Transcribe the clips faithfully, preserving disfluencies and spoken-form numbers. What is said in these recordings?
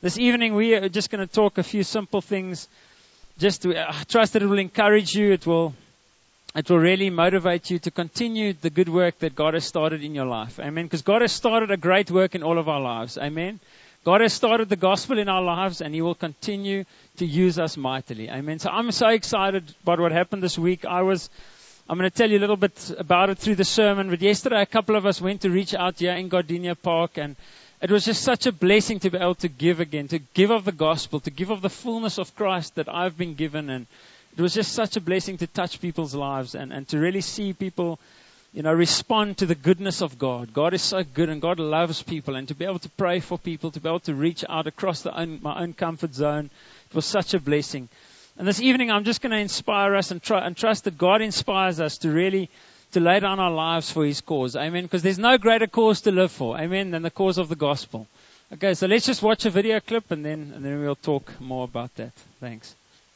This evening we are just going to talk a few simple things. Just to, I trust that it will encourage you. It will, it will really motivate you to continue the good work that God has started in your life. Amen. Because God has started a great work in all of our lives. Amen. God has started the gospel in our lives, and He will continue to use us mightily. Amen. So I'm so excited about what happened this week. I was, I'm going to tell you a little bit about it through the sermon. But yesterday, a couple of us went to reach out here in Gardenia Park, and it was just such a blessing to be able to give again, to give of the gospel, to give of the fullness of Christ that I've been given. And it was just such a blessing to touch people's lives and, and to really see people, you know, respond to the goodness of God. God is so good, and God loves people. And to be able to pray for people, to be able to reach out across the own, my own comfort zone, it was such a blessing. And this evening, I'm just going to inspire us and, try, and trust that God inspires us to really to lay down our lives for His cause. Amen. Because there's no greater cause to live for. Amen. Than the cause of the gospel. Okay, so let's just watch a video clip, and then and then we'll talk more about that. Thanks.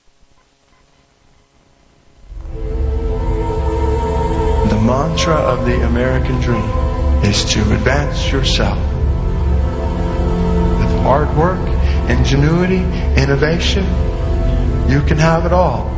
The mantra of the American dream is to advance yourself. With hard work, ingenuity, innovation, you can have it all.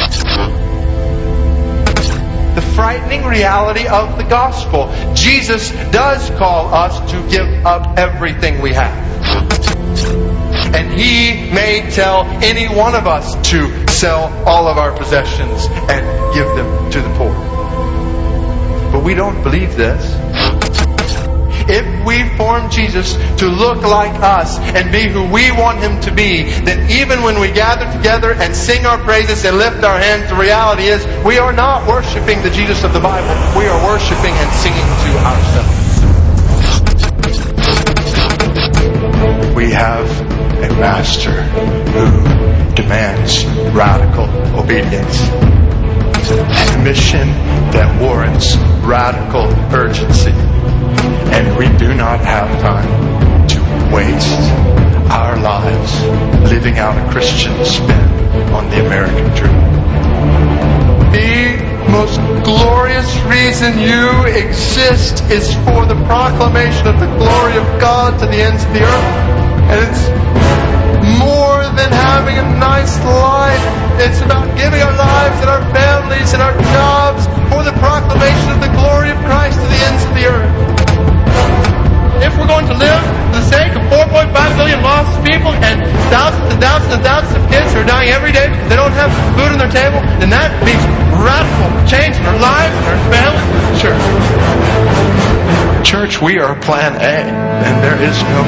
The frightening reality of the gospel. Jesus does call us to give up everything we have. And He may tell any one of us to sell all of our possessions and give them to the poor. But we don't believe this. If we form Jesus to look like us and be who we want Him to be, then even when we gather together and sing our praises and lift our hands, the reality is we are not worshiping the Jesus of the Bible. We are worshiping and singing to ourselves. We have a Master who demands radical obedience. A mission that warrants radical urgency. And we do not have time to waste our lives living out a Christian spin on the American dream. The most glorious reason you exist is for the proclamation of the glory of God to the ends of the earth. And it's more than having a nice life. It's about giving our lives and our families and our jobs for the proclamation of the glory of Christ to the ends of the earth. If we're going to live for the sake of four point five billion lost people and thousands and thousands and thousands of kids who are dying every day because they don't have food on their table, then that means radical change in our lives and our families and the church. Church, we are plan A, and there is no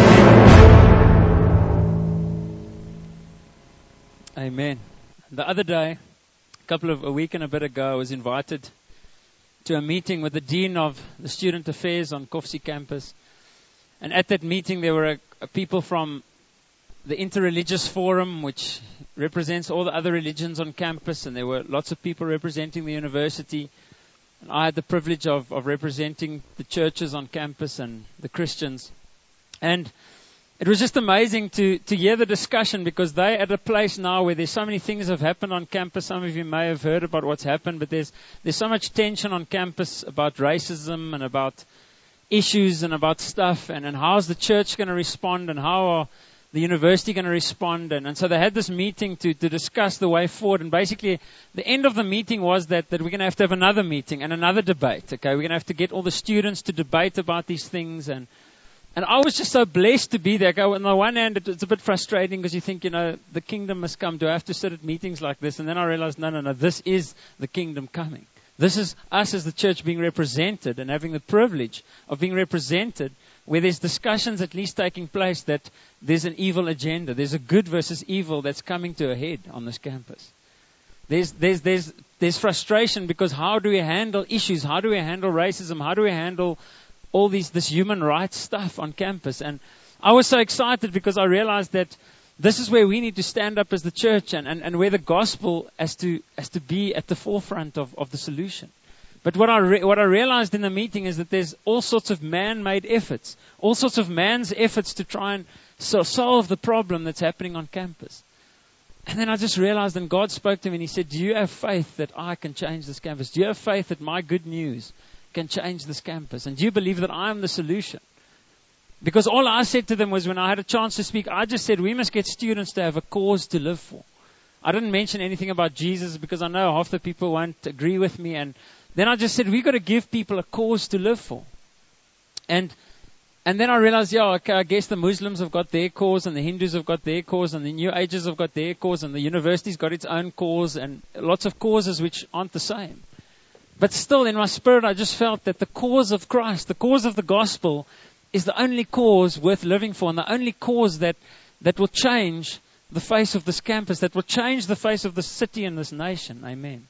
plan B. Amen. The other day, a couple of a week and a bit ago, I was invited to a meeting with the Dean of the Student Affairs on Koffsie campus. And at that meeting, there were a, a people from the Interreligious Forum, which represents all the other religions on campus. And there were lots of people representing the university. And I had the privilege of, of representing the churches on campus and the Christians. And it was just amazing to, to hear the discussion, because they're at a place now where there's so many things have happened on campus. Some of you may have heard about what's happened, but there's there's so much tension on campus about racism and about issues and about stuff, and, and how's the church going to respond, and how are the university going to respond. And, and so they had this meeting to, to discuss the way forward. And basically, the end of the meeting was that, that we're going to have to have another meeting and another debate. Okay, we're going to have to get all the students to debate about these things. And And I was just so blessed to be there. On the one hand, it's a bit frustrating because you think, you know, the kingdom must come. Do I have to sit at meetings like this? And then I realized, no, no, no, this is the kingdom coming. This is us as the church being represented and having the privilege of being represented, where there's discussions at least taking place that there's an evil agenda. There's a good versus evil that's coming to a head on this campus. There's, there's, there's, there's frustration because how do we handle issues? How do we handle racism? How do we handle all these, this human rights stuff on campus? And I was so excited because I realized that this is where we need to stand up as the church, and, and, and where the gospel has to, has to be at the forefront of, of the solution. But what I, re- what I realized in the meeting is that there's all sorts of man-made efforts, all sorts of man's efforts to try and so solve the problem that's happening on campus. And then I just realized, and God spoke to me and He said, do you have faith that I can change this campus? Do you have faith that my good news can change this campus? And do you believe that I am the solution? Because all I said to them was, when I had a chance to speak, I just said, we must get students to have a cause to live for. I didn't mention anything about Jesus because I know half the people won't agree with me. And then I just said, we've got to give people a cause to live for. And and then I realized, yeah, okay, I guess the Muslims have got their cause, and the Hindus have got their cause, and the New Agers have got their cause, and the university's got its own cause, and lots of causes which aren't the same. But still, in my spirit, I just felt that the cause of Christ, the cause of the gospel, is the only cause worth living for, and the only cause that, that will change the face of this campus, that will change the face of this city and this nation. Amen.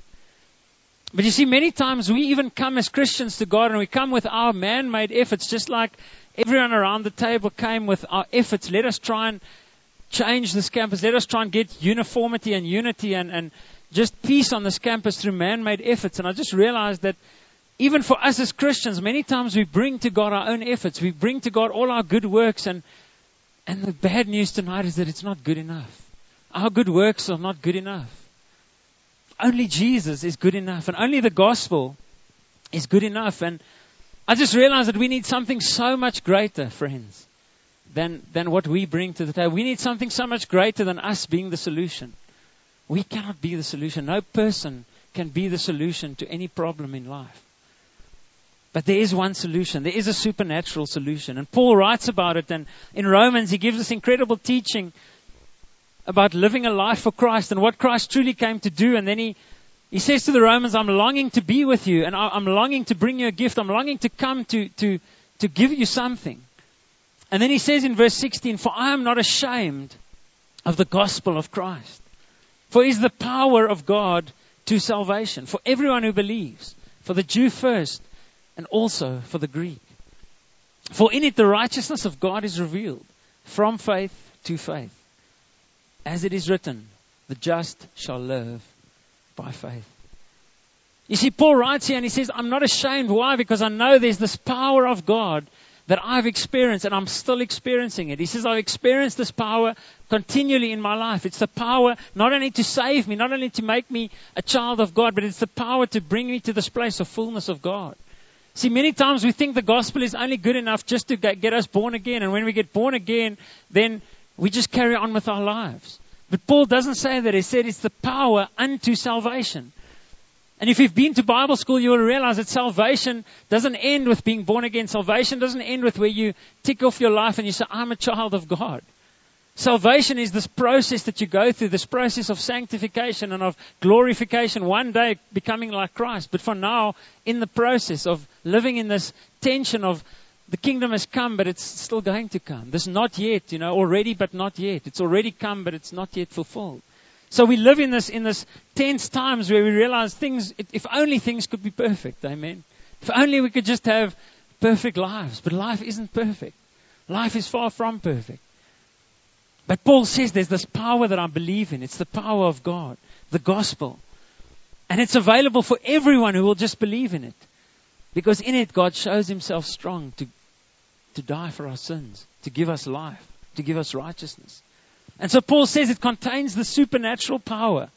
But you see, many times we even come as Christians to God, and we come with our man-made efforts, just like everyone around the table came with our efforts. Let us try and change this campus. Let us try and get uniformity and unity and, and just peace on this campus through man-made efforts. And I just realized that even for us as Christians, many times we bring to God our own efforts. We bring to God all our good works. And, and the bad news tonight is that it's not good enough. Our good works are not good enough. Only Jesus is good enough. And only the gospel is good enough. And I just realized that we need something so much greater, friends, than, than what we bring to the table. We need something so much greater than us being the solution. We cannot be the solution. No person can be the solution to any problem in life. But there is one solution. There is a supernatural solution. And Paul writes about it. And in Romans, he gives us incredible teaching about living a life for Christ and what Christ truly came to do. And then he, he says to the Romans, I'm longing to be with you, and I, I'm longing to bring you a gift. I'm longing to come to, to, to give you something. And then he says in verse sixteen, for I am not ashamed of the gospel of Christ. For it is the power of God to salvation, for everyone who believes, for the Jew first, and also for the Greek. For in it the righteousness of God is revealed, from faith to faith. As it is written, the just shall live by faith. You see, Paul writes here and he says, I'm not ashamed. Why? Because I know there's this power of God that I've experienced, and I'm still experiencing it. He says, I've experienced this power continually in my life. It's the power not only to save me, not only to make me a child of God, but it's the power to bring me to this place of fullness of God. See, many times we think the gospel is only good enough just to get us born again. And when we get born again, then we just carry on with our lives. But Paul doesn't say that. He said it's the power unto salvation. And if you've been to Bible school, you will realize that salvation doesn't end with being born again. Salvation doesn't end with where you tick off your life and you say, I'm a child of God. Salvation is this process that you go through, this process of sanctification and of glorification, one day becoming like Christ. But for now, in the process of living in this tension of the kingdom has come, but it's still going to come. This not yet, you know, already but not yet. It's already come, but it's not yet fulfilled. So we live in this in this tense times where we realize things, if only things could be perfect, amen. If only we could just have perfect lives. But life isn't perfect. Life is far from perfect. But Paul says there's this power that I believe in. It's the power of God, the gospel. And it's available for everyone who will just believe in it. Because in it, God shows himself strong to, to die for our sins, to give us life, to give us righteousness. And so Paul says it contains the supernatural power.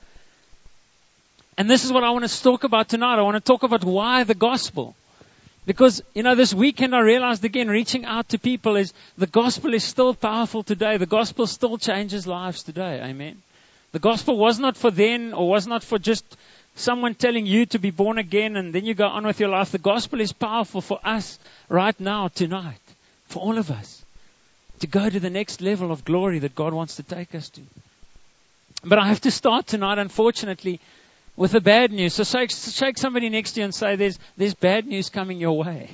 And this is what I want to talk about tonight. I want to talk about why the gospel. Because, you know, this weekend I realized again, reaching out to people is, the gospel is still powerful today. The gospel still changes lives today. Amen. The gospel was not for then, or was not for just someone telling you to be born again and then you go on with your life. The gospel is powerful for us right now, tonight. For all of us. To go to the next level of glory that God wants to take us to. But I have to start tonight, unfortunately, with the bad news. So shake, shake somebody next to you and say, there's, there's bad news coming your way.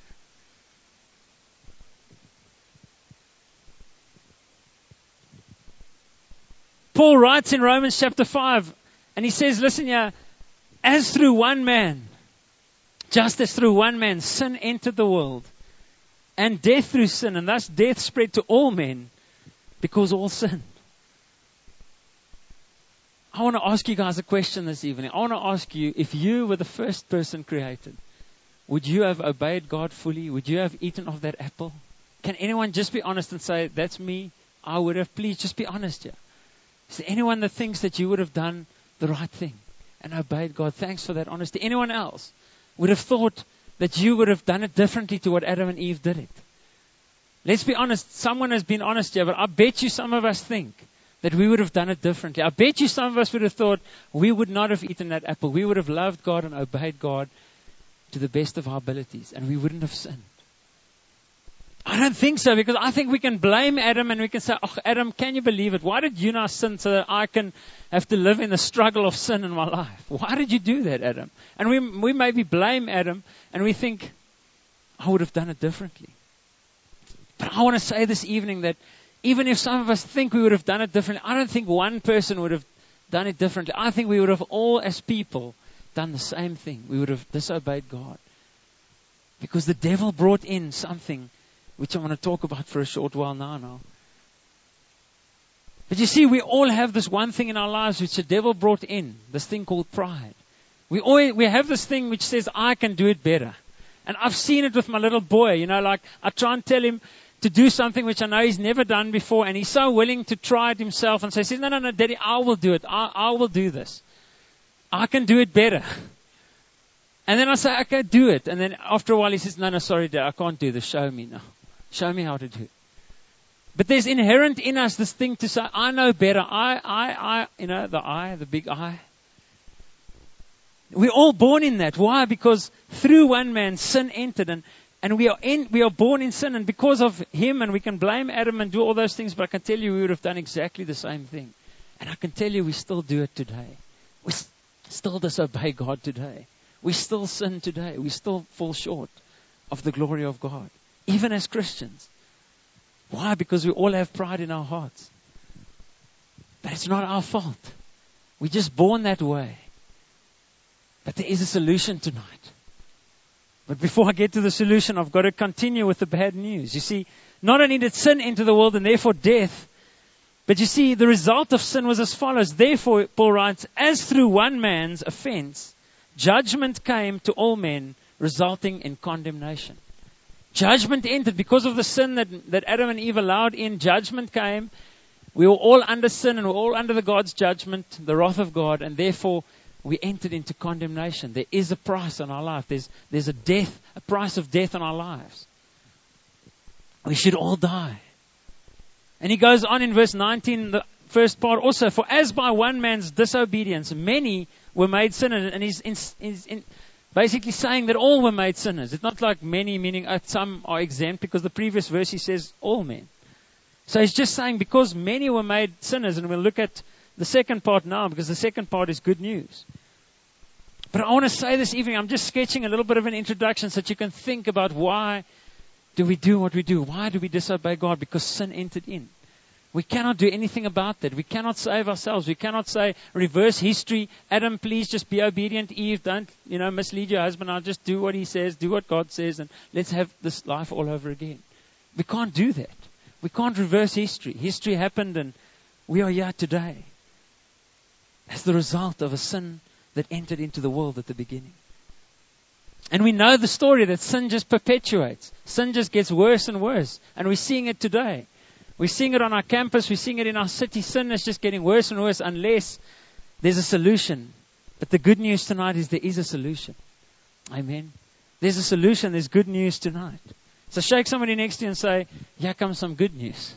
Paul writes in Romans chapter five, and he says, listen here, as through one man, just as through one man, sin entered the world, and death through sin, and thus death spread to all men, because all sinned. I want to ask you guys a question this evening. I want to ask you, if you were the first person created, would you have obeyed God fully? Would you have eaten of that apple? Can anyone just be honest and say, that's me? I would have. Please just be honest here. Is there anyone that thinks that you would have done the right thing and obeyed God? Thanks for that honesty. Anyone else would have thought that you would have done it differently to what Adam and Eve did it? Let's be honest. Someone has been honest here, but I bet you some of us think that we would have done it differently. I bet you some of us would have thought we would not have eaten that apple. We would have loved God and obeyed God to the best of our abilities, and we wouldn't have sinned. I don't think so, because I think we can blame Adam and we can say, oh, Adam, can you believe it? Why did you now sin so that I can have to live in the struggle of sin in my life? Why did you do that, Adam? And we, we maybe blame Adam and we think, I would have done it differently. But I want to say this evening that even if some of us think we would have done it differently, I don't think one person would have done it differently. I think we would have all, as people, done the same thing. We would have disobeyed God. Because the devil brought in something which I want to talk about for a short while now. now. But you see, we all have this one thing in our lives which the devil brought in, this thing called pride. We always, we have this thing which says, I can do it better. And I've seen it with my little boy. You know, like I try and tell him to do something which I know he's never done before, and he's so willing to try it himself, and so he says, no, no, no, Daddy, I will do it. I, I will do this. I can do it better. And then I say, okay, do it. And then after a while he says, no, no, sorry, Dad, I can't do this. Show me now. Show me how to do it. But there's inherent in us this thing to say, I know better. I, I, I, you know, the I, the big I. We're all born in that. Why? Because through one man, sin entered, and, and we are in, we are born in sin, and because of him, and we can blame Adam and do all those things, but I can tell you we would have done exactly the same thing. And I can tell you we still do it today. We s- still disobey God today. We still sin today. We still fall short of the glory of God. Even as Christians. Why? Because we all have pride in our hearts. But it's not our fault. We're just born that way. But there is a solution tonight. But before I get to the solution, I've got to continue with the bad news. You see, not only did sin enter the world and therefore death, but you see, the result of sin was as follows. Therefore, Paul writes, as through one man's offense, judgment came to all men, resulting in condemnation. Judgment entered because of the sin that, that Adam and Eve allowed in. Judgment came. We were all under sin and we were all under the God's judgment, the wrath of God, and therefore we entered into condemnation. There is a price on our life. There's, there's a death, a price of death on our lives. We should all die. And he goes on in verse nineteen, the first part also, for as by one man's disobedience, many were made sinners. And he's, in, he's in, basically saying that all were made sinners. It's not like many, meaning uh, some are exempt, because the previous verse he says all men. So he's just saying because many were made sinners, and we'll look at the second part now, because the second part is good news. But I want to say this evening, I'm just sketching a little bit of an introduction so that you can think about why do we do what we do? Why do we disobey God? Because sin entered in. We cannot do anything about that. We cannot save ourselves. We cannot say, reverse history. Adam, please just be obedient. Eve, don't, you know, mislead your husband. I'll just do what he says, do what God says, and let's have this life all over again. We can't do that. We can't reverse history. History happened and we are here today as the result of a sin that entered into the world at the beginning. And we know the story that sin just perpetuates. Sin just gets worse and worse. And we're seeing it today. We're seeing it on our campus. We're seeing it in our city. Sin is just getting worse and worse unless there's a solution. But the good news tonight is there is a solution. Amen. There's a solution. There's good news tonight. So shake somebody next to you and say, here comes some good news.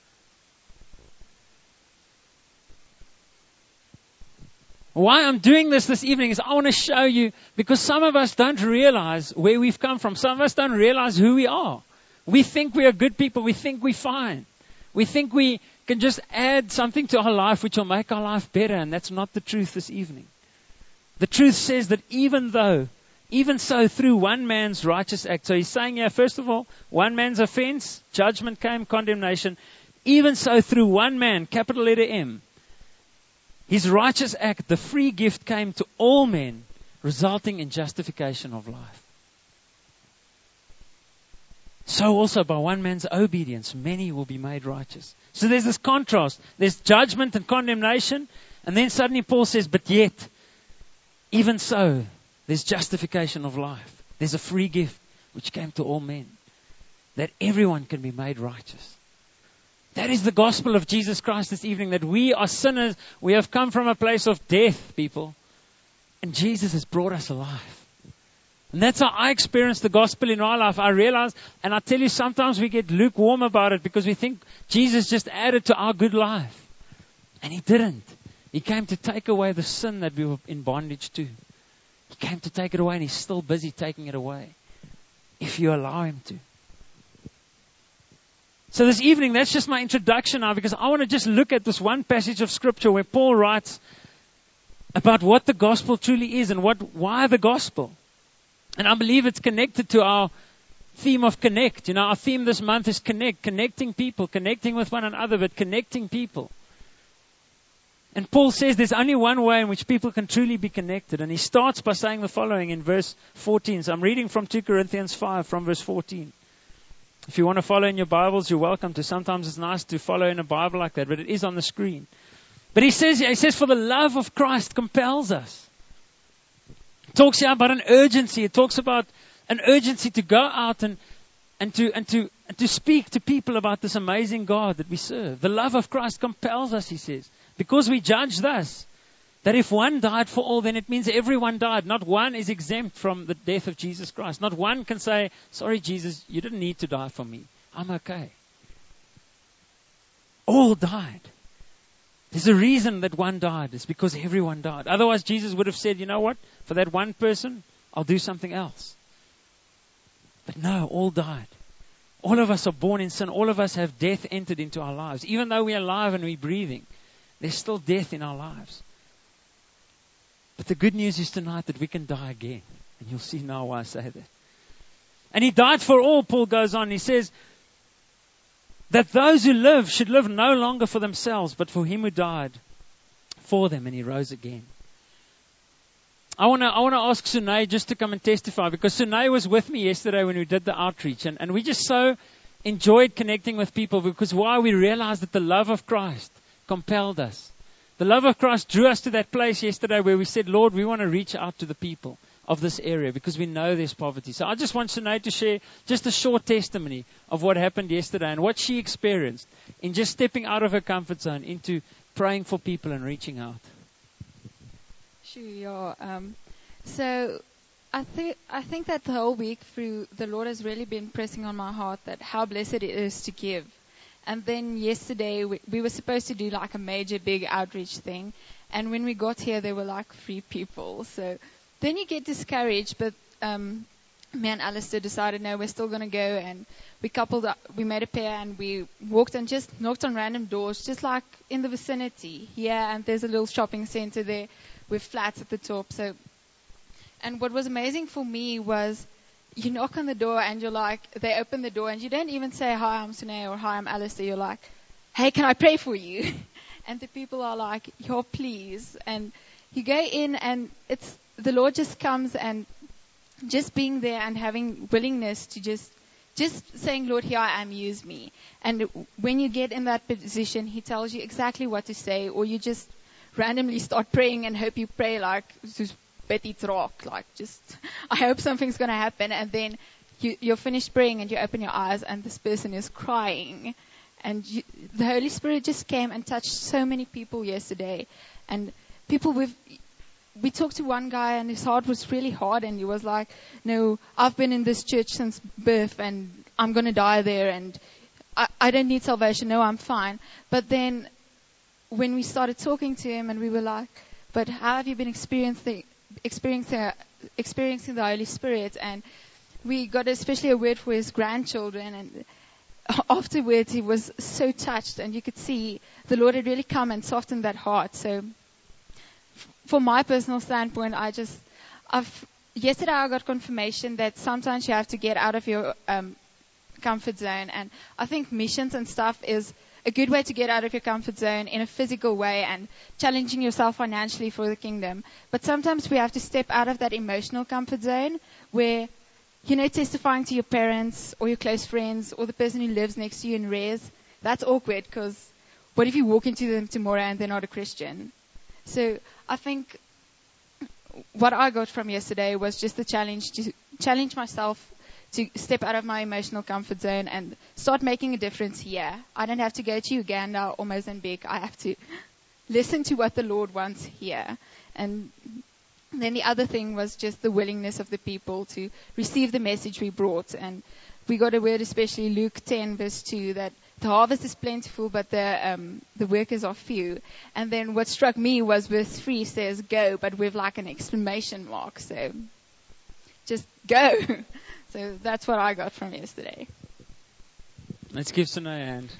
Why I'm doing this this evening is I want to show you, because some of us don't realize where we've come from. Some of us don't realize who we are. We think we are good people. We think we're fine. We think we can just add something to our life which will make our life better, and that's not the truth this evening. The truth says that even though, even so through one man's righteous act, so he's saying here, first of all, one man's offense, judgment came, condemnation. Even so through one man, capital letter M, his righteous act, the free gift came to all men, resulting in justification of life. So also by one man's obedience, many will be made righteous. So there's this contrast. There's judgment and condemnation. And then suddenly Paul says, but yet, even so, there's justification of life. There's a free gift which came to all men. That everyone can be made righteous. That is the gospel of Jesus Christ this evening. That we are sinners. We have come from a place of death, people. And Jesus has brought us alive. And that's how I experienced the gospel in our life. I realized, and I tell you, sometimes we get lukewarm about it because we think Jesus just added to our good life. And He didn't. He came to take away the sin that we were in bondage to. He came to take it away, and He's still busy taking it away, if you allow Him to. So this evening, that's just my introduction now, because I want to just look at this one passage of Scripture where Paul writes about what the gospel truly is and what why the gospel. And I believe it's connected to our theme of connect. You know, our theme this month is connect, connecting people, connecting with one another, but connecting people. And Paul says there's only one way in which people can truly be connected. And he starts by saying the following in verse fourteen. So I'm reading from Second Corinthians five from verse fourteen. If you want to follow in your Bibles, you're welcome to. Sometimes it's nice to follow in a Bible like that, but it is on the screen. But he says, he says, for the love of Christ compels us. It talks here about an urgency. It talks about an urgency to go out and, and to and to and to speak to people about this amazing God that we serve. The love of Christ compels us, he says, because we judge thus, that if one died for all, then it means everyone died. Not one is exempt from the death of Jesus Christ. Not one can say, sorry, Jesus, you didn't need to die for me. I'm okay. All died. There's a reason that one died. It's because everyone died. Otherwise, Jesus would have said, you know what? For that one person, I'll do something else. But no, all died. All of us are born in sin. All of us have death entered into our lives. Even though we're alive and we're breathing, there's still death in our lives. But the good news is tonight that we can die again. And you'll see now why I say that. And He died for all, Paul goes on. He says, that those who live should live no longer for themselves, but for Him who died for them, and He rose again. I want to I want to ask Sunay just to come and testify, because Sunay was with me yesterday when we did the outreach, and, and we just so enjoyed connecting with people, because why? We realized that the love of Christ compelled us. The love of Christ drew us to that place yesterday where we said, Lord, we want to reach out to the people of this area because we know there's poverty. So I just want Sunay to share just a short testimony of what happened yesterday and what she experienced in just stepping out of her comfort zone into praying for people and reaching out. Sure, yeah. Um, so I think I think that the whole week through, the Lord has really been pressing on my heart that how blessed it is to give. And then yesterday we, we were supposed to do like a major big outreach thing, and when we got here there were like three people. So then you get discouraged, but um, me and Alistair decided, no, we're still going to go, and we coupled up, we made a pair, and we walked and just knocked on random doors, just like in the vicinity here, and there's a little shopping center there with flats at the top. So, and what was amazing for me was you knock on the door, and you're like, they open the door, and you don't even say, hi, I'm Sunay, or hi, I'm Alistair. You're like, hey, can I pray for you? And the people are like, yo, please. And you go in, and it's, the Lord just comes, and just being there and having willingness to just, just saying, Lord, here I am, use me. And when you get in that position, He tells you exactly what to say, or you just randomly start praying and hope you pray like, Betty Rock, like just, I hope something's going to happen. And then you, you're finished praying and you open your eyes and this person is crying. And you, the Holy Spirit just came and touched so many people yesterday. And people with, we talked to one guy and his heart was really hard, and he was like, no, I've been in this church since birth and I'm going to die there, and I, I don't need salvation. No, I'm fine. But then when we started talking to him, and we were like, but how have you been experiencing, experiencing, experiencing the Holy Spirit? And we got especially a word for his grandchildren, and afterwards he was so touched, and you could see the Lord had really come and softened that heart. So from my personal standpoint, I just, I've, yesterday I got confirmation that sometimes you have to get out of your um, comfort zone. And I think missions and stuff is a good way to get out of your comfort zone in a physical way and challenging yourself financially for the kingdom. But sometimes we have to step out of that emotional comfort zone where, you know, testifying to your parents or your close friends or the person who lives next to you in Res, that's awkward, because what if you walk into them tomorrow and they're not a Christian? So I think what I got from yesterday was just the challenge to challenge myself to step out of my emotional comfort zone and start making a difference here. I don't have to go to Uganda or Mozambique. I have to listen to what the Lord wants here. And Then the other thing was just the willingness of the people to receive the message we brought. And we got a word, especially Luke ten, verse two, that the harvest is plentiful, but the um, the workers are few. And then what struck me was verse three says, go, but with like an exclamation mark. So just go. So that's what I got from yesterday. Let's give Sunay a hand.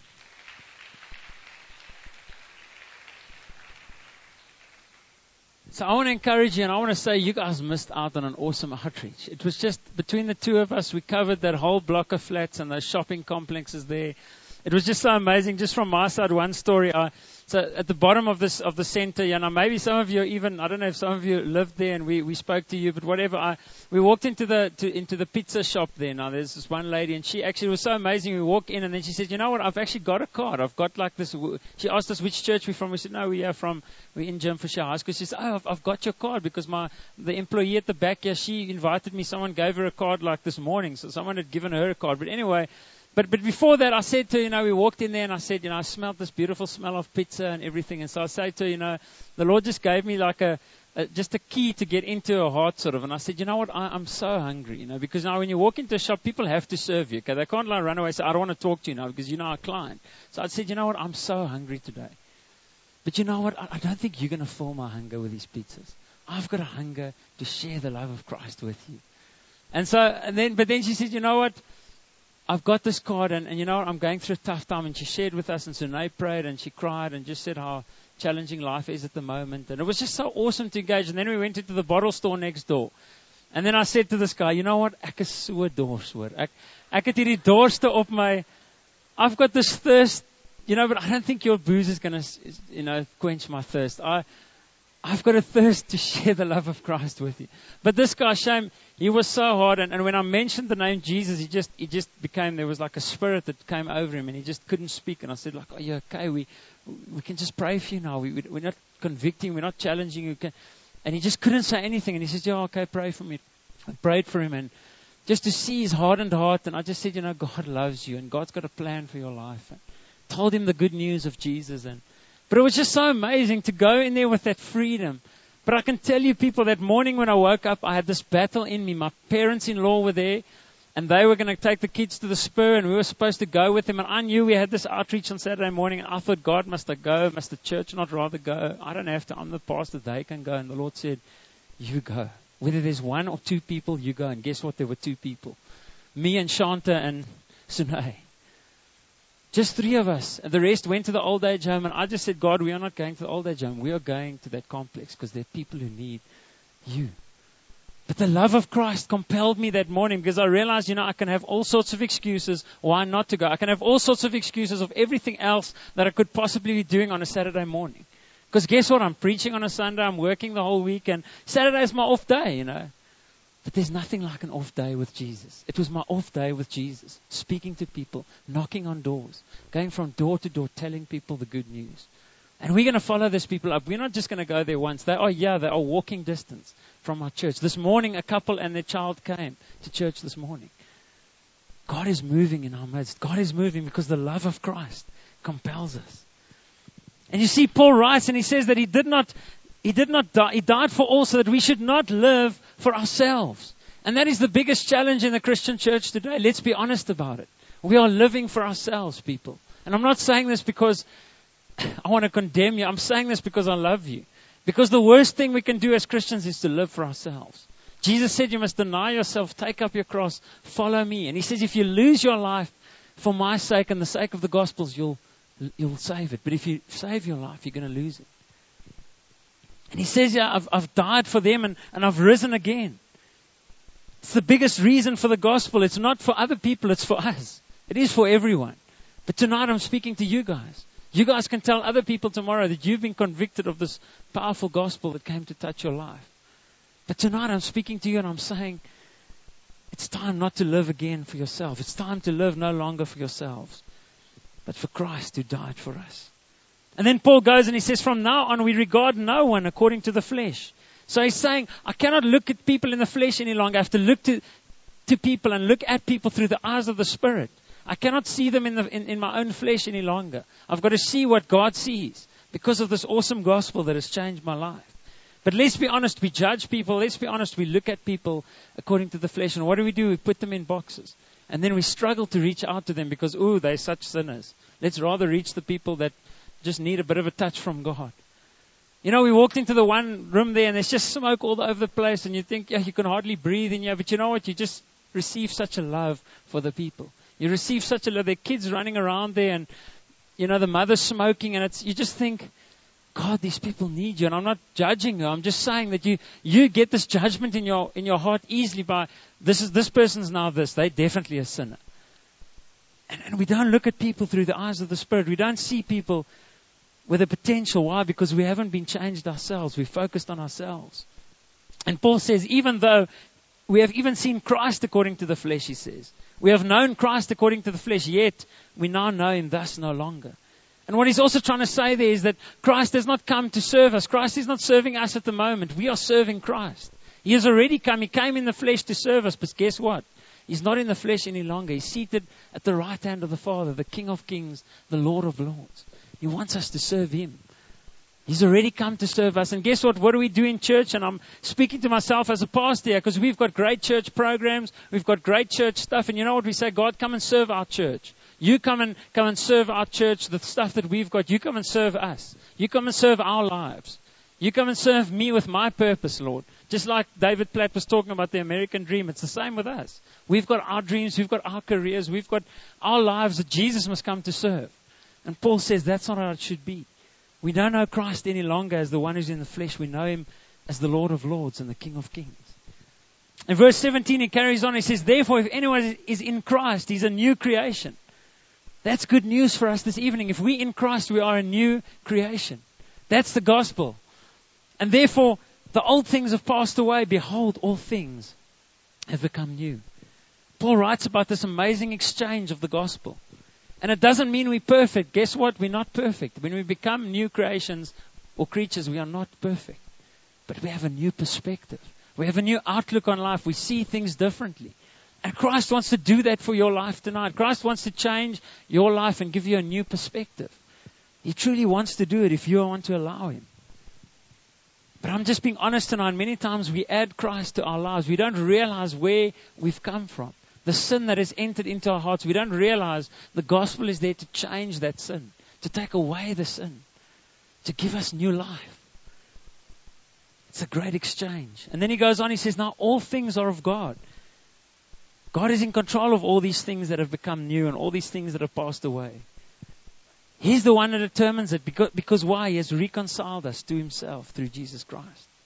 So I want to encourage you, and I want to say you guys missed out on an awesome outreach. It was just between the two of us, we covered that whole block of flats and those shopping complexes there. It was just so amazing. Just from my side, one story. I, so at the bottom of this of the center, you know, maybe some of you even, I don't know if some of you lived there and we, we spoke to you, but whatever. I we walked into the to, into the pizza shop there. Now there's this one lady, and she actually was so amazing. We walk in, and then she said, "You know what? I've actually got a card. I've got like this." She asked us which church we're from. We said, "No, we are from we're in Jim Fisher High School." She said, "Oh, I've, I've got your card because my the employee at the back here, she invited me. Someone gave her a card like this morning, so someone had given her a card." But anyway. But but before that, I said to her, you know, we walked in there and I said, you know, I smelled this beautiful smell of pizza and everything. And so I said to her, you know, the Lord just gave me like a, a just a key to get into her heart sort of. And I said, you know what, I, I'm so hungry, you know, because now when you walk into a shop, people have to serve you. Okay, they can't like run away and say, I don't want to talk to you now because you're not a client. So I said, you know what, I'm so hungry today. But you know what, I, I don't think you're going to fill my hunger with these pizzas. I've got a hunger to share the love of Christ with you. And so, and then, but then she said, you know what, I've got this card, and, and you know what, I'm going through a tough time. And she shared with us, and Sunay prayed, and she cried, and just said how challenging life is at the moment. And it was just so awesome to engage. And then we went into the bottle store next door. And then I said to this guy, you know what, ek is so dors hoor. Ek, ek het hierdie dorste op my, I've got this thirst, you know, but I don't think your booze is going to, you know, quench my thirst. I, I've got a thirst to share the love of Christ with you. But this guy, shame, he was so hard. And, and when I mentioned the name Jesus, he just he just became, there was like a spirit that came over him and he just couldn't speak. And I said, like, are you okay? We we can just pray for you now. We, we, we're not convicting. We're not challenging you. And he just couldn't say anything. And he said, yeah, okay, pray for me. I prayed for him. And just to see his hardened heart. And I just said, you know, God loves you. And God's got a plan for your life. And told him the good news of Jesus. And But it was just so amazing to go in there with that freedom. But I can tell you people, that morning when I woke up, I had this battle in me. My parents-in-law were there, and they were going to take the kids to the Spur, and we were supposed to go with them. And I knew we had this outreach on Saturday morning, and I thought, God, must I go? Must the church not rather go? I don't have to. I'm the pastor. They can go. And the Lord said, you go. Whether there's one or two people, you go. And guess what? There were two people. Me and Shanta and Sunay. Just three of us. And the rest went to the old age home. And I just said, God, we are not going to the old age home. We are going to that complex because there are people who need you. But the love of Christ compelled me that morning because I realized, you know, I can have all sorts of excuses why not to go. I can have all sorts of excuses of everything else that I could possibly be doing on a Saturday morning. Because guess what? I'm preaching on a Sunday. I'm working the whole week. And Saturday is my off day, you know. But there's nothing like an off day with Jesus. It was my off day with Jesus, speaking to people, knocking on doors, going from door to door, telling people the good news. And we're going to follow these people up. We're not just going to go there once. They are, yeah, they are walking distance from our church. This morning, a couple and their child came to church this morning. God is moving in our midst. God is moving because the love of Christ compels us. And you see, Paul writes and he says that he did not He did not die. He died for all so that we should not live for ourselves. And that is the biggest challenge in the Christian church today. Let's be honest about it. We are living for ourselves, people. And I'm not saying this because I want to condemn you. I'm saying this because I love you. Because the worst thing we can do as Christians is to live for ourselves. Jesus said you must deny yourself, take up your cross, follow me. And he says if you lose your life for my sake and the sake of the Gospels, you'll, you'll save it. But if you save your life, you're going to lose it. And he says, yeah, I've, I've died for them and, and I've risen again. It's the biggest reason for the gospel. It's not for other people, it's for us. It is for everyone. But tonight I'm speaking to you guys. You guys can tell other people tomorrow that you've been convicted of this powerful gospel that came to touch your life. But tonight I'm speaking to you and I'm saying, it's time not to live again for yourself. It's time to live no longer for yourselves, but for Christ who died for us. And then Paul goes and he says, from now on we regard no one according to the flesh. So he's saying, I cannot look at people in the flesh any longer. I have to look to, to people and look at people through the eyes of the Spirit. I cannot see them in, the, in, in my own flesh any longer. I've got to see what God sees because of this awesome gospel that has changed my life. But let's be honest, we judge people. Let's be honest, we look at people according to the flesh. And what do we do? We put them in boxes. And then we struggle to reach out to them because, ooh, they're such sinners. Let's rather reach the people that just need a bit of a touch from God. You know, we walked into the one room there and there's just smoke all over the place. And you think, yeah, you can hardly breathe in here. But you know what? You just receive such a love for the people. You receive such a love. There are kids running around there and, you know, the mother's smoking. And it's you just think, God, these people need you. And I'm not judging you. I'm just saying that you, you get this judgment in your, in your heart easily by, this is, this person's now this. They're definitely a sinner. And, and we don't look at people through the eyes of the Spirit. We don't see people with a potential. Why? Because we haven't been changed ourselves. We're focused on ourselves. And Paul says, even though we have even seen Christ according to the flesh, he says, we have known Christ according to the flesh, yet we now know him thus no longer. And what he's also trying to say there is that Christ has not come to serve us. Christ is not serving us at the moment. We are serving Christ. He has already come. He came in the flesh to serve us. But guess what? He's not in the flesh any longer. He's seated at the right hand of the Father, the King of Kings, the Lord of Lords. He wants us to serve him. He's already come to serve us. And guess what? What do we do in church? And I'm speaking to myself as a pastor here because we've got great church programs. We've got great church stuff. And you know what we say? God, come and serve our church. You come and come and serve our church, the stuff that we've got. You come and serve us. You come and serve our lives. You come and serve me with my purpose, Lord. Just like David Platt was talking about the American dream. It's the same with us. We've got our dreams. We've got our careers. We've got our lives that Jesus must come to serve. And Paul says that's not how it should be. We don't know Christ any longer as the one who's in the flesh. We know him as the Lord of Lords and the King of Kings. In verse seventeen, he carries on. He says, therefore, if anyone is in Christ, he's a new creation. That's good news for us this evening. If we in Christ, we are a new creation. That's the gospel. And therefore, the old things have passed away. Behold, all things have become new. Paul writes about this amazing exchange of the gospel. And it doesn't mean we're perfect. Guess what? We're not perfect. When we become new creations or creatures, we are not perfect. But we have a new perspective. We have a new outlook on life. We see things differently. And Christ wants to do that for your life tonight. Christ wants to change your life and give you a new perspective. He truly wants to do it if you want to allow him. But I'm just being honest tonight. Many times we add Christ to our lives. We don't realize where we've come from. The sin that has entered into our hearts. We don't realize the gospel is there to change that sin. To take away the sin. To give us new life. It's a great exchange. And then he goes on, he says, now all things are of God. God is in control of all these things that have become new and all these things that have passed away. He's the one that determines it. Because, because why? He has reconciled us to himself through Jesus Christ.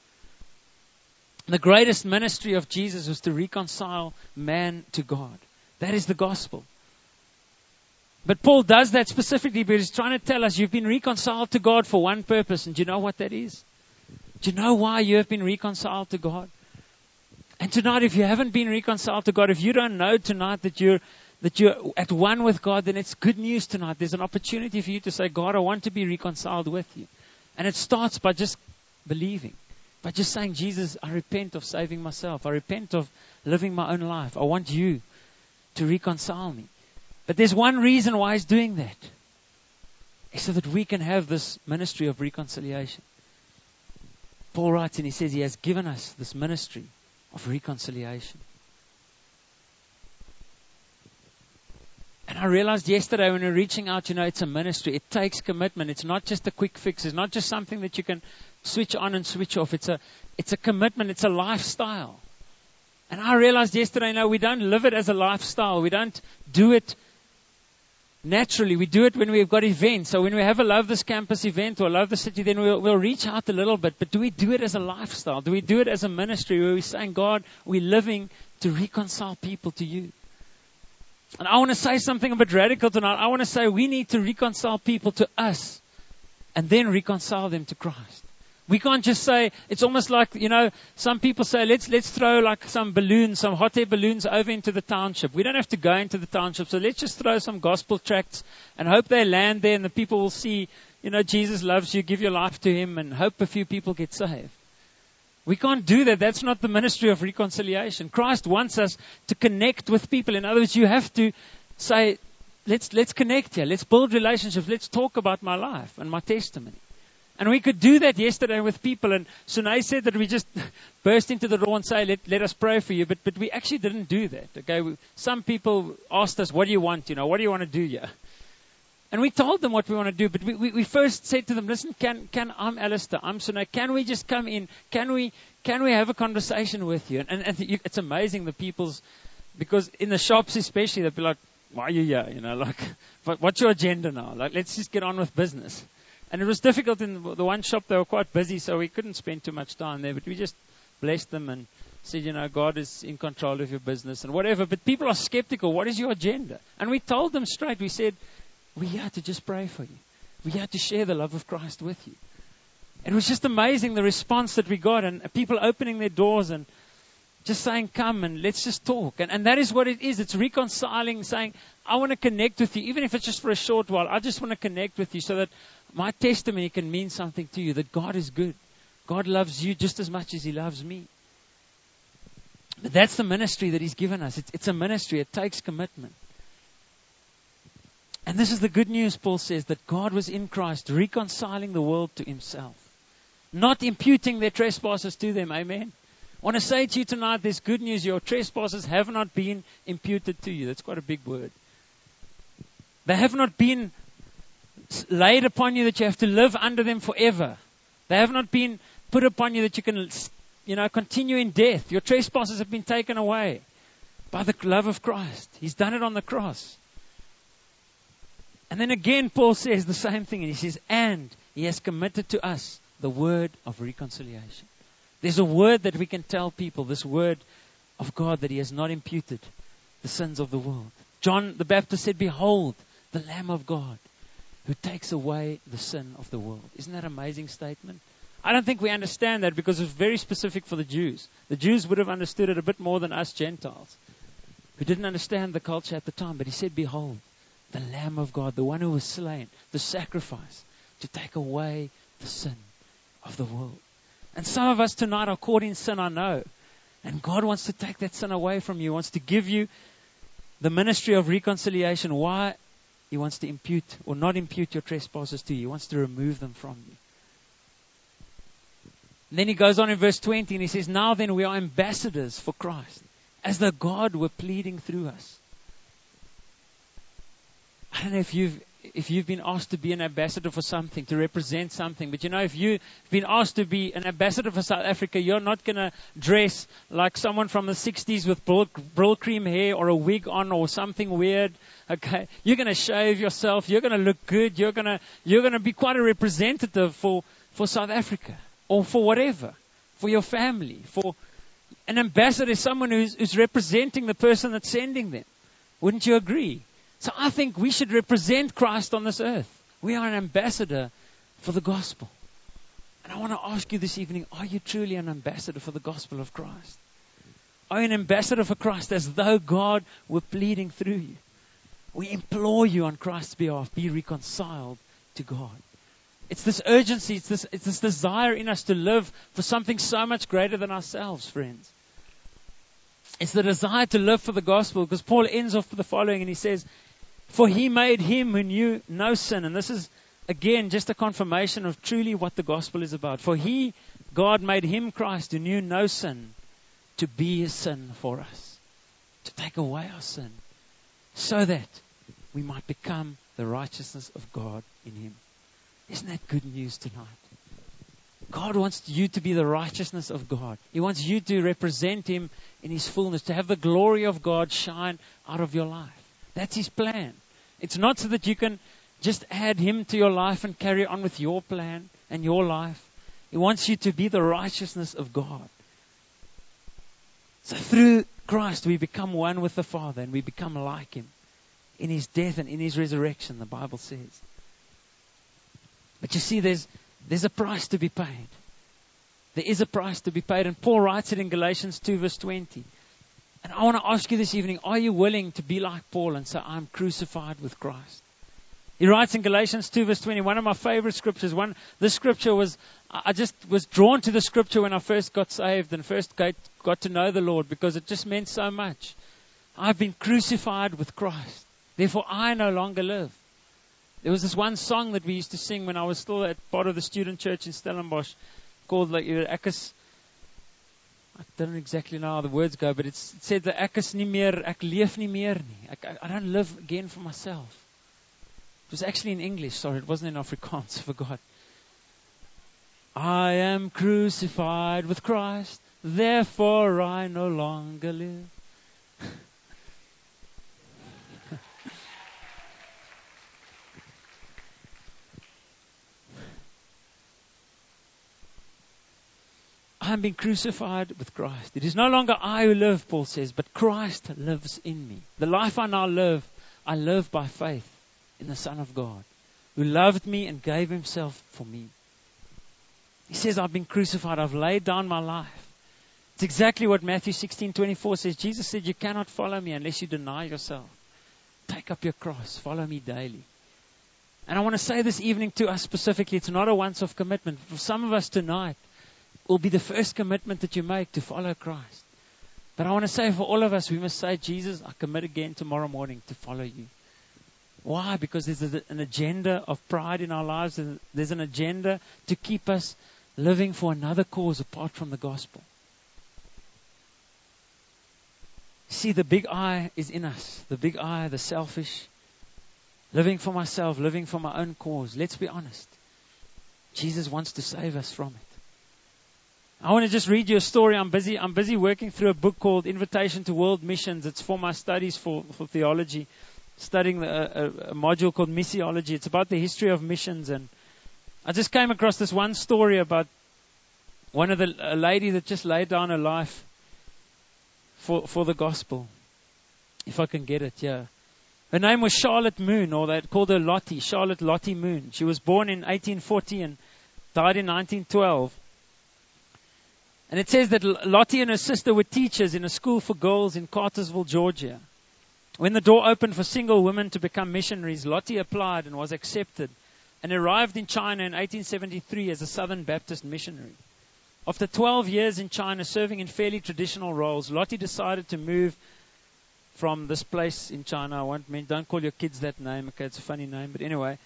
The greatest ministry of Jesus was to reconcile man to God. That is the gospel. But Paul does that specifically because he's trying to tell us you've been reconciled to God for one purpose. And do you know what that is? Do you know why you have been reconciled to God? And tonight, if you haven't been reconciled to God, if you don't know tonight that you're that you're at one with God, then it's good news tonight. There's an opportunity for you to say, God, I want to be reconciled with you. And it starts by just believing. By just saying, Jesus, I repent of saving myself. I repent of living my own life. I want you to reconcile me. But there's one reason why he's doing that. It's so that we can have this ministry of reconciliation. Paul writes and he says he has given us this ministry of reconciliation. And I realized yesterday when we were reaching out, you know, it's a ministry. It takes commitment. It's not just a quick fix. It's not just something that you can switch on and switch off. It's a, it's a commitment. It's a lifestyle. And I realized yesterday, you know, we don't live it as a lifestyle. We don't do it naturally. We do it when we've got events. So when we have a Love This Campus event or Love the City, then we'll, we'll reach out a little bit. But do we do it as a lifestyle? Do we do it as a ministry where we're saying, God, we're living to reconcile people to you? And I want to say something a bit radical tonight. I want to say we need to reconcile people to us and then reconcile them to Christ. We can't just say, it's almost like, you know, some people say, let's let's throw like some balloons, some hot air balloons over into the township. We don't have to go into the township, so let's just throw some gospel tracts and hope they land there and the people will see, you know, Jesus loves you, give your life to him and hope a few people get saved. We can't do that. That's not the ministry of reconciliation. Christ wants us to connect with people. In other words, you have to say, let's let's connect here. Let's build relationships. Let's talk about my life and my testimony. And we could do that yesterday with people. And Sunay said that we just burst into the door and say, let, let us pray for you. But, but we actually didn't do that. Okay. We, some people asked us, what do you want? You know, what do you want to do here? And we told them what we want to do. But we, we, we first said to them, listen, can, can, I'm Alistair, I'm Sunay. Can we just come in? Can we, can we have a conversation with you? And, and, and you, it's amazing the people's, because in the shops especially, they'll be like, why are you here? You know, like, what, what's your agenda now? Like, let's just get on with business. And it was difficult in the one shop. They were quite busy, so we couldn't spend too much time there. But we just blessed them and said, you know, God is in control of your business and whatever. But people are skeptical. What is your agenda? And we told them straight. We said, we're here to just pray for you. We're here to share the love of Christ with you. And it was just amazing the response that we got. And people opening their doors and just saying, come and let's just talk. And, and that is what it is. It's reconciling, saying, I want to connect with you. Even if it's just for a short while, I just want to connect with you so that my testimony can mean something to you, that God is good. God loves you just as much as He loves me. But that's the ministry that He's given us. It's, it's a ministry. It takes commitment. And this is the good news, Paul says, that God was in Christ reconciling the world to Himself, not imputing their trespasses to them. Amen. I want to say to you tonight, there's good news. Your trespasses have not been imputed to you. That's quite a big word. They have not been laid upon you that you have to live under them forever. They have not been put upon you that you can, you know, continue in death. Your trespasses have been taken away by the love of Christ. He's done it on the cross. And then again, Paul says the same thing. And he says, and He has committed to us the word of reconciliation. There's a word that we can tell people, this word of God, that He has not imputed the sins of the world. John the Baptist said, behold, the Lamb of God who takes away the sin of the world. Isn't that an amazing statement? I don't think we understand that because it's very specific for the Jews. The Jews would have understood it a bit more than us Gentiles, who didn't understand the culture at the time. But He said, behold, the Lamb of God, the one who was slain, the sacrifice to take away the sin of the world. And some of us tonight are caught in sin, I know. And God wants to take that sin away from you. He wants to give you the ministry of reconciliation. Why? He wants to impute or not impute your trespasses to you. He wants to remove them from you. And then he goes on in verse twenty and he says, now then we are ambassadors for Christ, as though God were pleading through us. I don't know if you've if you've been asked to be an ambassador for something, to represent something. But you know, if you've been asked to be an ambassador for South Africa, you're not going to dress like someone from the sixties with brill, brill cream hair or a wig on or something weird. Okay. You're going to shave yourself. You're going to look good. You're going to, you're going to be quite a representative for, for South Africa or for whatever, for your family, for an ambassador is someone who's, who's representing the person that's sending them. Wouldn't you agree? So I think we should represent Christ on this earth. We are an ambassador for the gospel. And I want to ask you this evening, are you truly an ambassador for the gospel of Christ? Are you an ambassador for Christ as though God were pleading through you? We implore you on Christ's behalf, be reconciled to God. It's this urgency, it's this, it's this desire in us to live for something so much greater than ourselves, friends. It's the desire to live for the gospel, because Paul ends off with the following and he says, for He made Him who knew no sin. And this is, again, just a confirmation of truly what the gospel is about. For He, God, made Him, Christ, who knew no sin, to be a sin for us, to take away our sin, so that we might become the righteousness of God in Him. Isn't that good news tonight? God wants you to be the righteousness of God. He wants you to represent Him in His fullness, to have the glory of God shine out of your life. That's His plan. It's not so that you can just add Him to your life and carry on with your plan and your life. He wants you to be the righteousness of God. So through Christ we become one with the Father and we become like Him in His death and in His resurrection, the Bible says. But you see, there's there's a price to be paid. There is a price to be paid. And Paul writes it in Galatians two verse twenty. And I want to ask you this evening, are you willing to be like Paul and say, I'm crucified with Christ? He writes in Galatians two verse twenty, one of my favorite scriptures. One, this scripture was, I just was drawn to the scripture when I first got saved and first got, got to know the Lord, because it just meant so much. I've been crucified with Christ. Therefore I no longer live. There was this one song that we used to sing when I was still at part of the student church in Stellenbosch called like Ek is, I don't exactly know how the words go, but it's, it said that Ek is nie meer, ek leef nie meer nie. Ek, I don't live again for myself. It was actually in English, sorry, it wasn't in Afrikaans, I forgot. I am crucified with Christ, therefore I no longer live. I am being crucified with Christ. It is no longer I who live, Paul says, but Christ lives in me. The life I now live, I live by faith in the Son of God, who loved me and gave himself for me. He says, I've been crucified. I've laid down my life. It's exactly what Matthew sixteen twenty-four says. Jesus said, you cannot follow me unless you deny yourself. Take up your cross. Follow me daily. And I want to say this evening to us specifically, it's not a once-off commitment. For some of us tonight, it will be the first commitment that you make to follow Christ. But I want to say for all of us, we must say, Jesus, I commit again tomorrow morning to follow you. Why? Because there's a, an agenda of pride in our lives. And there's an agenda to keep us living for another cause apart from the gospel. See, the big I is in us. The big I, the selfish. Living for myself, living for my own cause. Let's be honest. Jesus wants to save us from it. I want to just read you a story. I'm busy, I'm busy working through a book called Invitation to World Missions. It's for my studies for, for theology. Studying the, a, a module called Missiology. It's about the history of missions. And I just came across this one story about one of the, a lady that just laid down her life for, for the gospel. If I can get it, yeah. Her name was Charlotte Moon, or they called her Lottie, Charlotte Lottie Moon. She was born in eighteen forty and died in nineteen twelve. And it says that Lottie and her sister were teachers in a school for girls in Cartersville, Georgia. When the door opened for single women to become missionaries, Lottie applied and was accepted and arrived in China in eighteen seventy-three as a Southern Baptist missionary. After twelve years in China, serving in fairly traditional roles, Lottie decided to move from this place in China. I won't mean, don't call your kids that name, okay, it's a funny name, but anyway.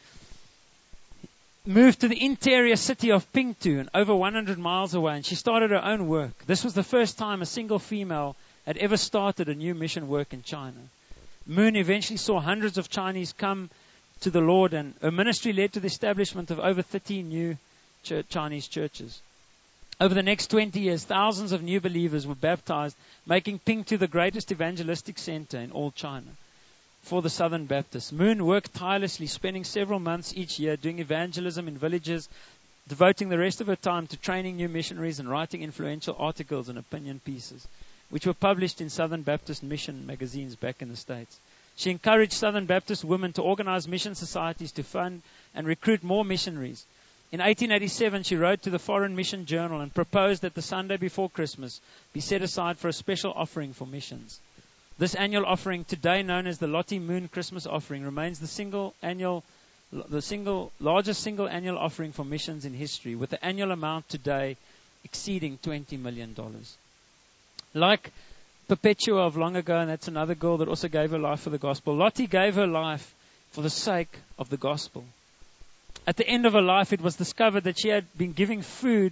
Moved to the interior city of Pingtu, over one hundred miles away, and she started her own work. This was the first time a single female had ever started a new mission work in China. Moon eventually saw hundreds of Chinese come to the Lord, and her ministry led to the establishment of over thirty new ch- Chinese churches. Over the next twenty years, thousands of new believers were baptized, making Pingtu the greatest evangelistic center in all China for the Southern Baptists. Moon worked tirelessly, spending several months each year doing evangelism in villages, devoting the rest of her time to training new missionaries and writing influential articles and opinion pieces, which were published in Southern Baptist mission magazines back in the States. She encouraged Southern Baptist women to organize mission societies to fund and recruit more missionaries. In eighteen eighty-seven, she wrote to the Foreign Mission Journal and proposed that the Sunday before Christmas be set aside for a special offering for missions. This annual offering, today known as the Lottie Moon Christmas Offering, remains the single annual, the single largest single annual offering for missions in history, with the annual amount today exceeding twenty million dollars. Like Perpetua of long ago, and that's another girl that also gave her life for the gospel, Lottie gave her life for the sake of the gospel. At the end of her life, it was discovered that she had been giving food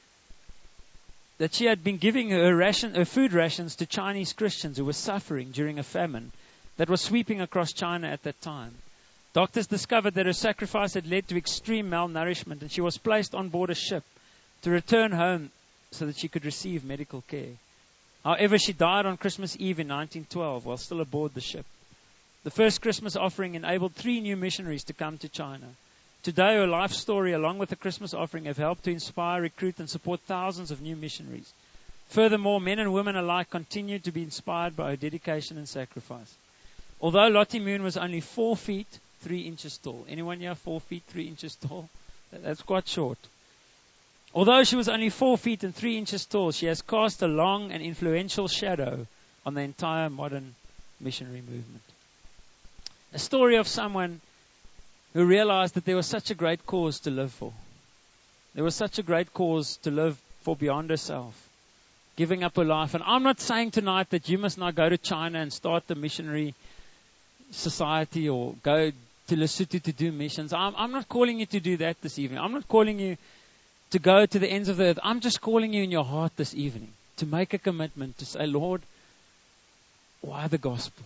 that she had been giving her, ration, her food rations to Chinese Christians who were suffering during a famine that was sweeping across China at that time. Doctors discovered that her sacrifice had led to extreme malnourishment, and she was placed on board a ship to return home so that she could receive medical care. However, she died on Christmas Eve in nineteen twelve while still aboard the ship. The first Christmas offering enabled three new missionaries to come to China. Today, her life story, along with the Christmas offering, have helped to inspire, recruit, and support thousands of new missionaries. Furthermore, men and women alike continue to be inspired by her dedication and sacrifice. Although Lottie Moon was only four feet, three inches tall. Anyone here four feet, three inches tall? That's quite short. Although she was only four feet and three inches tall, she has cast a long and influential shadow on the entire modern missionary movement. A story of someone who realized that there was such a great cause to live for. There was such a great cause to live for beyond herself, giving up her life. And I'm not saying tonight that you must not go to China and start the missionary society or go to Lesotho to do missions. I'm, I'm not calling you to do that this evening. I'm not calling you to go to the ends of the earth. I'm just calling you in your heart this evening to make a commitment to say, Lord, why the gospel?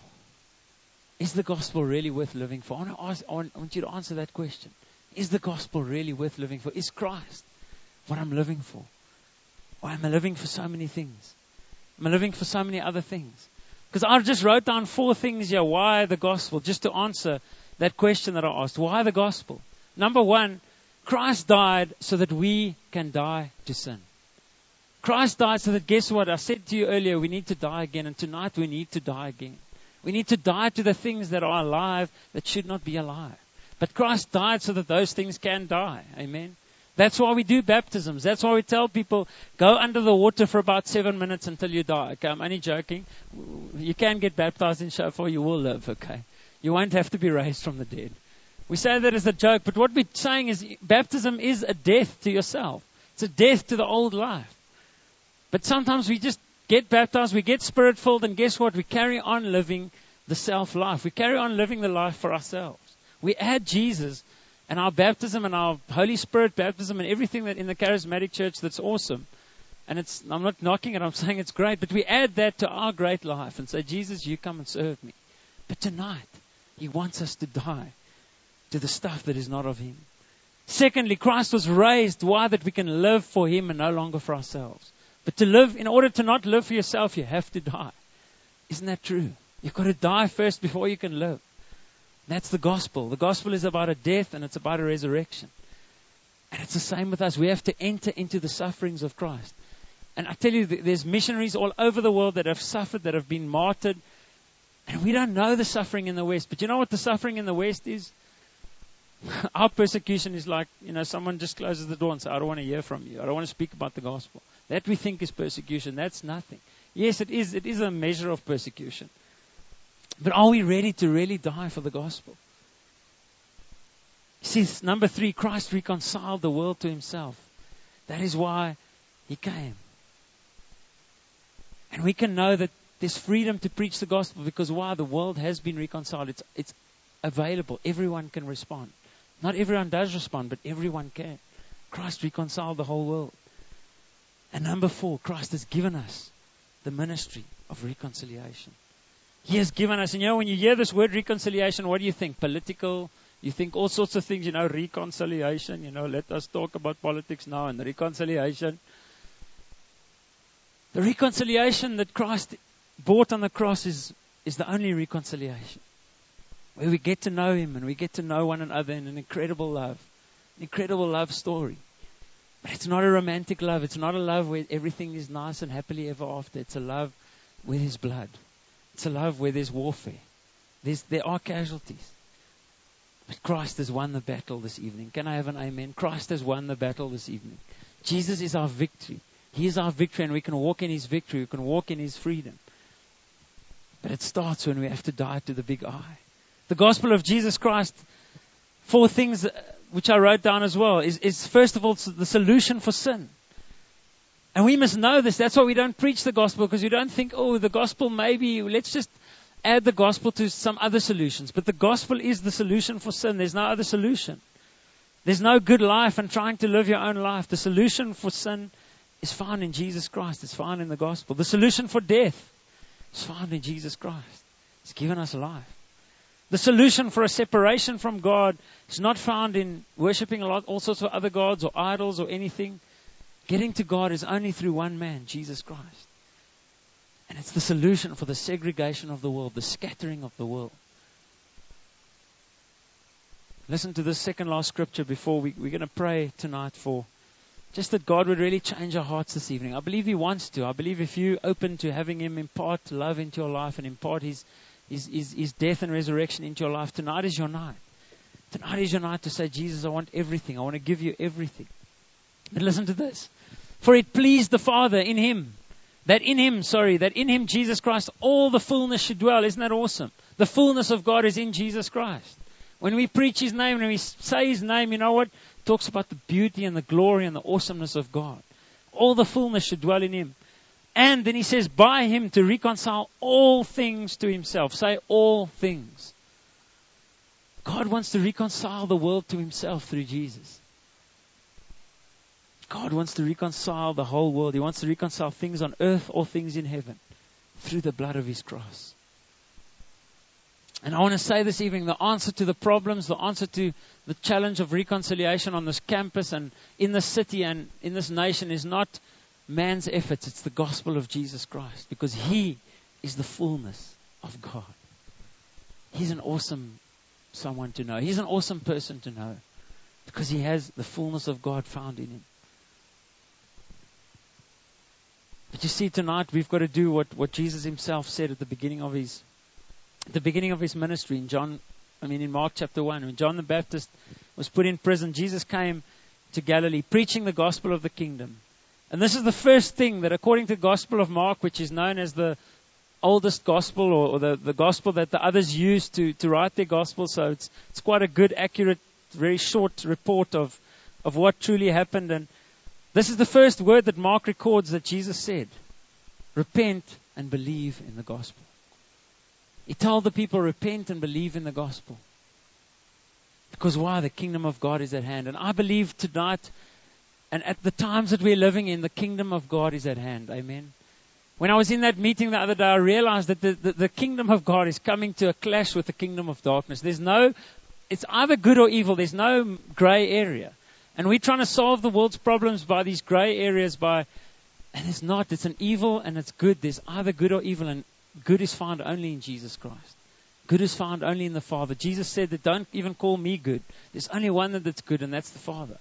Is the gospel really worth living for? I want, to ask, I, want, I want you to answer that question. Is the gospel really worth living for? Is Christ what I'm living for? Or am I living for so many things? Am I living for so many other things? Because I just wrote down four things here. Why the gospel? Just to answer that question that I asked. Why the gospel? Number one, Christ died so that we can die to sin. Christ died so that, guess what? I said to you earlier, we need to die again. And tonight we need to die again. We need to die to the things that are alive that should not be alive. But Christ died so that those things can die. Amen. That's why we do baptisms. That's why we tell people, go under the water for about seven minutes until you die. Okay, I'm only joking. You can get baptized in Shofar, you will live, okay? You won't have to be raised from the dead. We say that as a joke, but what we're saying is baptism is a death to yourself. It's a death to the old life. But sometimes we just get baptized, we get spirit-filled, and guess what? We carry on living the self-life. We carry on living the life for ourselves. We add Jesus and our baptism and our Holy Spirit baptism and everything that in the charismatic church that's awesome. And it's, I'm not knocking it, I'm saying it's great, but we add that to our great life and say, Jesus, you come and serve me. But tonight, He wants us to die to the stuff that is not of Him. Secondly, Christ was raised. Why? That we can live for Him and no longer for ourselves. But to live, in order to not live for yourself, you have to die. Isn't that true? You've got to die first before you can live. That's the gospel. The gospel is about a death and it's about a resurrection. And it's the same with us. We have to enter into the sufferings of Christ. And I tell you, there's missionaries all over the world that have suffered, that have been martyred. And we don't know the suffering in the West. But you know what the suffering in the West is? Our persecution is like, you know, someone just closes the door and says, I don't want to hear from you. I don't want to speak about the gospel. That we think is persecution. That's nothing. Yes, it is. It is a measure of persecution. But are we ready to really die for the gospel? See, number three, Christ reconciled the world to Himself. That is why He came. And we can know that there's freedom to preach the gospel because why? The world has been reconciled. It's, it's available. Everyone can respond. Not everyone does respond, but everyone can. Christ reconciled the whole world. And number four, Christ has given us the ministry of reconciliation. He has given us, and you know, when you hear this word reconciliation, what do you think? Political? You think all sorts of things, you know, reconciliation, you know, let us talk about politics now and reconciliation. The reconciliation that Christ brought on the cross is, is the only reconciliation. Where we get to know Him and we get to know one another in an incredible love. An incredible love story. But it's not a romantic love. It's not a love where everything is nice and happily ever after. It's a love with His blood. It's a love where there's warfare. There's, there are casualties. But Christ has won the battle this evening. Can I have an amen? Christ has won the battle this evening. Jesus is our victory. He is our victory and we can walk in His victory. We can walk in His freedom. But it starts when we have to die to the big I. The gospel of Jesus Christ, four things which I wrote down as well, is, is first of all the solution for sin. And we must know this. That's why we don't preach the gospel, because we don't think, oh, the gospel maybe, let's just add the gospel to some other solutions. But the gospel is the solution for sin. There's no other solution. There's no good life and trying to live your own life. The solution for sin is found in Jesus Christ. It's found in the gospel. The solution for death is found in Jesus Christ. He's given us life. The solution for a separation from God is not found in worshipping a lot, all sorts of other gods or idols or anything. Getting to God is only through one man, Jesus Christ. And it's the solution for the segregation of the world, the scattering of the world. Listen to this second last scripture before we, we're going to pray tonight for just that God would really change our hearts this evening. I believe He wants to. I believe if you're open to having Him impart love into your life and impart His His, his, his death and resurrection into your life, tonight is your night. Tonight is your night to say, Jesus, I want everything. I want to give you everything. But listen to this. For it pleased the Father in Him, that in Him, sorry, that in Him, Jesus Christ, all the fullness should dwell. Isn't that awesome? The fullness of God is in Jesus Christ. When we preach His name, when we say His name, you know what? It talks about the beauty and the glory and the awesomeness of God. All the fullness should dwell in Him. And then He says, by Him to reconcile all things to Himself. Say all things. God wants to reconcile the world to himself through Jesus. God wants to reconcile the whole world. He wants to reconcile things on earth or things in heaven through the blood of his cross. And I want to say this evening, the answer to the problems, the answer to the challenge of reconciliation on this campus and in this city and in this nation is not man's efforts. It's the gospel of Jesus Christ, because he is the fullness of God. He's an awesome someone to know. He's an awesome person to know, because he has the fullness of God found in him. But you see, tonight we've got to do what, what Jesus himself said at the beginning of his at the beginning of his ministry in John, I mean in Mark chapter one. When John the Baptist was put in prison, Jesus came to Galilee preaching the gospel of the kingdom. And this is the first thing that, according to the Gospel of Mark, which is known as the oldest gospel, or, or the, the gospel that the others used to, to write their gospel, so it's it's quite a good, accurate, very short report of, of what truly happened. And this is the first word that Mark records that Jesus said: repent and believe in the gospel. He told the people, repent and believe in the gospel. Because why? The kingdom of God is at hand. And I believe tonight, and at the times that we're living in, the kingdom of God is at hand. Amen. When I was in that meeting the other day, I realized that the, the, the kingdom of God is coming to a clash with the kingdom of darkness. There's no, it's either good or evil. There's no gray area. And we're trying to solve the world's problems by these gray areas by, and it's not. It's an evil and it's good. There's either good or evil, and good is found only in Jesus Christ. Good is found only in the Father. Jesus said that don't even call me good. There's only one that's good, and that's the Father.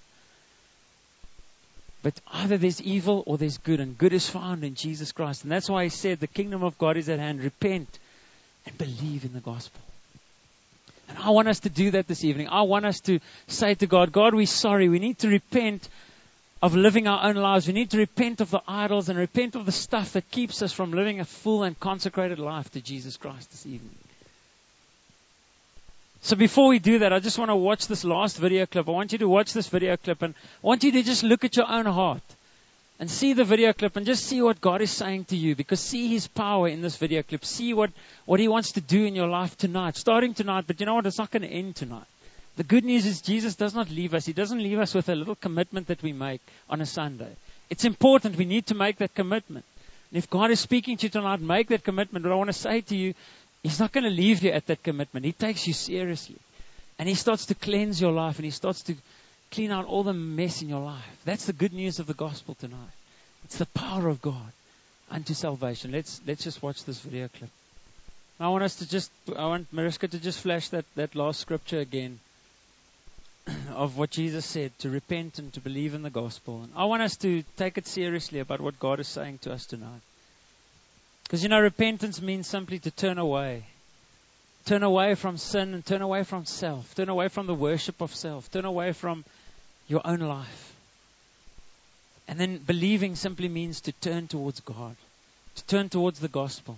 But either there's evil or there's good, and good is found in Jesus Christ. And that's why he said the kingdom of God is at hand. Repent and believe in the gospel. And I want us to do that this evening. I want us to say to God, God, we're sorry. We need to repent of living our own lives. We need to repent of the idols and repent of the stuff that keeps us from living a full and consecrated life to Jesus Christ this evening. So before we do that, I just want to watch this last video clip. I want you to watch this video clip, and I want you to just look at your own heart and see the video clip and just see what God is saying to you, because see his power in this video clip. See what, what he wants to do in your life tonight, starting tonight. But you know what? It's not going to end tonight. The good news is Jesus does not leave us. He doesn't leave us with a little commitment that we make on a Sunday. It's important. We need to make that commitment. And if God is speaking to you tonight, make that commitment. But I want to say to you, he's not going to leave you at that commitment. He takes you seriously. And he starts to cleanse your life, and he starts to clean out all the mess in your life. That's the good news of the gospel tonight. It's the power of God unto salvation. Let's let's just watch this video clip. I want us to just, I want Mariska to just flash that, that last scripture again of what Jesus said, to repent and to believe in the gospel. And I want us to take it seriously about what God is saying to us tonight. Because, you know, repentance means simply to turn away. Turn away from sin and turn away from self. Turn away from the worship of self. Turn away from your own life. And then believing simply means to turn towards God. To turn towards the gospel.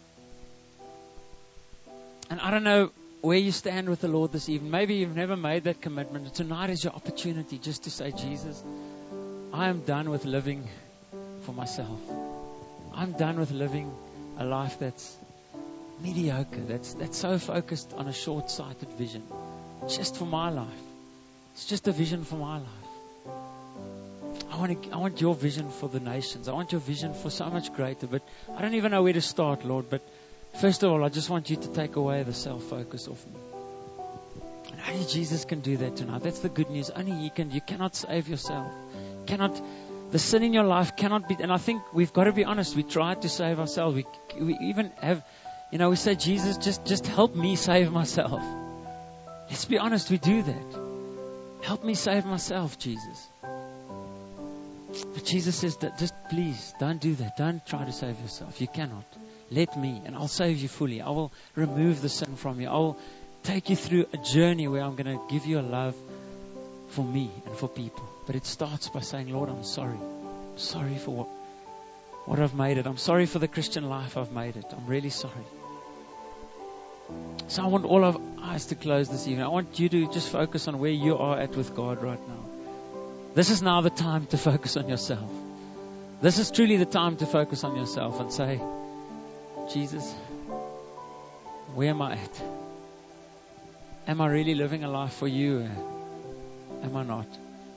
And I don't know where you stand with the Lord this evening. Maybe you've never made that commitment. Tonight is your opportunity just to say, Jesus, I am done with living for myself. I'm done with living a life that's mediocre, that's that's so focused on a short-sighted vision. Just for my life. It's just a vision for my life. I want to, I want your vision for the nations. I want your vision for so much greater, but I don't even know where to start, Lord. But first of all, I just want you to take away the self-focus off me. And only Jesus can do that tonight. That's the good news. Only He can. You cannot save yourself. You cannot. The sin in your life cannot be. And I think we've got to be honest. We try to save ourselves. We we even have, you know, we say, Jesus, just just help me save myself. Let's be honest. We do that. Help me save myself, Jesus. But Jesus says that just please don't do that. Don't try to save yourself. You cannot. Let me, and I'll save you fully. I will remove the sin from you. I will take you through a journey where I'm going to give you a love for me and for people. But it starts by saying, Lord, I'm sorry. I'm sorry for what, what I've made it. I'm sorry for the Christian life I've made it. I'm really sorry. So I want all our eyes to close this evening. I want you to just focus on where you are at with God right now. This is now the time to focus on yourself. This is truly the time to focus on yourself and say, Jesus, where am I at? am I really living a life for you? Am I not?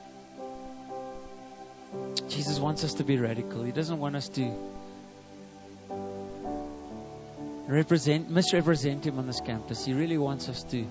Jesus wants us to be radical. He doesn't want us to represent, misrepresent Him on this campus. He really wants us to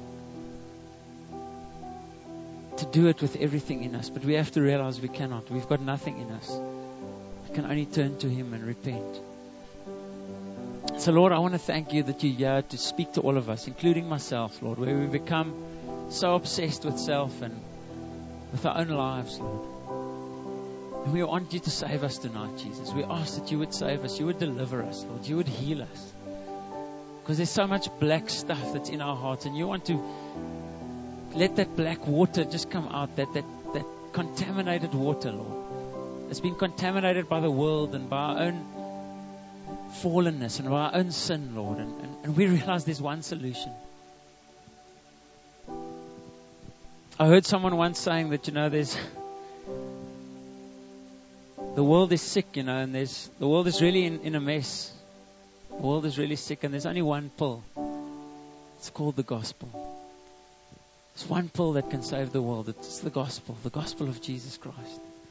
to do it with everything in us. But we have to realize we cannot. We've got nothing in us. We can only turn to Him and repent. So Lord, I want to thank You that You're here to speak to all of us, including myself, Lord, where we become so obsessed with self and with our own lives, Lord. And we want You to save us tonight, Jesus. We ask that You would save us. You would deliver us, Lord. You would heal us. Because there's so much black stuff that's in our hearts, and You want to let that black water just come out, that, that, that contaminated water, Lord. It's been contaminated by the world and by our own fallenness and by our own sin, Lord. And, and, and we realize there's one solution. I heard someone once saying that, you know, there's the world is sick, you know, and there's the world is really in, in a mess. The world is really sick, and there's only one pill. It's called the gospel. There's one pill that can save the world. It's the gospel, the gospel of Jesus Christ.